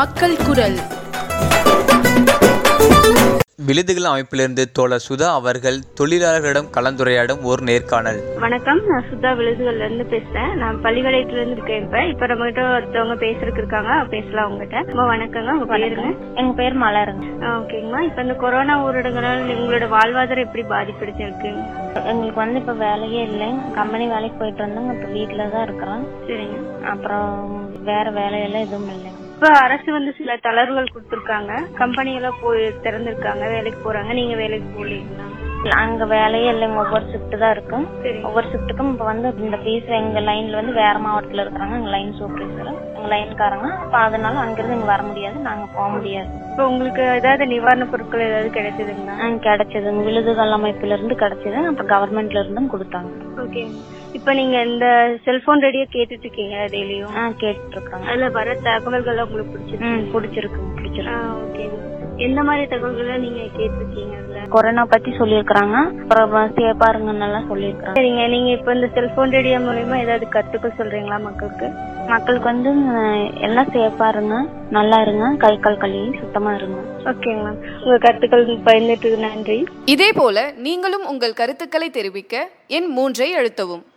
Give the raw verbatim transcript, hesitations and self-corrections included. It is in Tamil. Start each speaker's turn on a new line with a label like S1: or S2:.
S1: மக்கள் குரல்.
S2: விழுதுகள் அமைப்பிலிருந்து தோழர் சுதா அவர்கள் தொழிலாளர்களிடம் கலந்துரையாடும் ஒரு நேர்காணல்.
S3: வணக்கம், நான் சுதா விழுதுகள்ல இருந்து பேசுறேன். நான் பள்ளிவளையத்துல இருந்து இருக்கேன். இப்ப இப்ப நம்ம கிட்ட ஒருத்தவங்க பேசுறதுக்கு இருக்காங்க, பேசலாம் உங்ககிட்ட. ரொம்ப வணக்கங்க. உங்க பேருங்க?
S4: எங்க பேர் மலருங்க.
S3: ஓகேங்கம்மா. இப்ப இந்த கொரோனா ஊரடங்குனால உங்களோட வாழ்வாதாரம் எப்படி பாதிப்படைஞ்சிருக்கு?
S4: எங்களுக்கு வந்து இப்ப வேலையே இல்லைங்க. கம்பெனி வேலைக்கு போயிட்டு வந்தோங்க. இப்ப வீட்டுலதான் இருக்கிறோம்.
S3: சரிங்க.
S4: அப்புறம் வேற வேலையெல்லாம் எதுவும் இல்லைங்க.
S3: இப்ப அரசு வந்து சில தளர்வுகள் கொடுத்திருக்காங்க. கம்பெனி எல்லாம் போய் திறந்திருக்காங்க, வேலைக்கு போறாங்க. நீங்க வேலைக்கு போலீங்களா?
S4: அங்க வேலையே இல்லைங்க. ஒவ்வொரு ஷிஃப்ட் தான் இருக்கும். ஒவ்வொரு ஷிஃப்ட்டுக்கும் இப்ப வந்து இந்த பீஸ் எங்க லைன்ல வந்து வேற மாவட்டத்துல இருக்கிறாங்க. எங்க லைன் சூப்பர்வைசர், எங்க லைன்காரங்க. அப்ப அதனால அங்கிருந்து இங்க வர முடியாது, நாங்க போக முடியாது.
S3: இப்ப உங்களுக்கு ஏதாவது நிவாரண பொருட்கள் ஏதாவது கிடைச்சதுங்களா?
S4: கிடைச்சது. விழுதுகள் அமைப்புல இருந்து கிடைச்சது. அப்புறம் கவர்மெண்ட்ல இருந்தும் கொடுத்தாங்க.
S3: ஓகே. இப்ப நீங்க இந்த செல்போன் ரேடியோ கேட்டுட்டு இருக்கீங்க டெய்லியும்?
S4: கேட்டு இருக்காங்க.
S3: அதுல வர தகவல்கள் உங்களுக்கு பிடிச்சிருக்கு?
S4: பிடிச்சிருக்கு பிடிச்சிருக்கு.
S3: ஓகே. எந்த மாதிரி தகவல்களை நீங்க கேட்டிருக்கீங்க? அதுல
S4: கொரோனா பத்தி சொல்லியிருக்காங்க. அப்புறம் சேஃபா இருங்கன்னு சொல்லியிருக்காங்க.
S3: சரிங்க. நீங்க இப்ப இந்த செல்போன் ரேடியோ மூலமா ஏதாவது கருத்துக்கள் சொல்றீங்களா மக்களுக்கு?
S4: மக்களுக்கு வந்து எல்லாம் சேஃபா இருங்க, நல்லா இருங்க, கை கால் கழுவி சுத்தமா இருங்க.
S3: ஓகேங்க மேம். உங்க கருத்துக்கள் பயந்துட்டு நன்றி.
S1: இதே போல நீங்களும் உங்கள் கருத்துக்களை தெரிவிக்க எண் மூன்றை அழுத்தவும்.